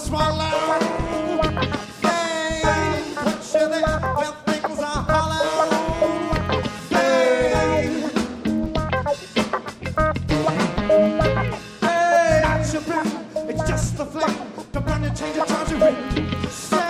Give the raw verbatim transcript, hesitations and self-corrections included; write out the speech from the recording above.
swallow. Hey, put you there where things are hollow. Hey, hey, not your breath, it's just the flame. Come on and change your time to ring. Say,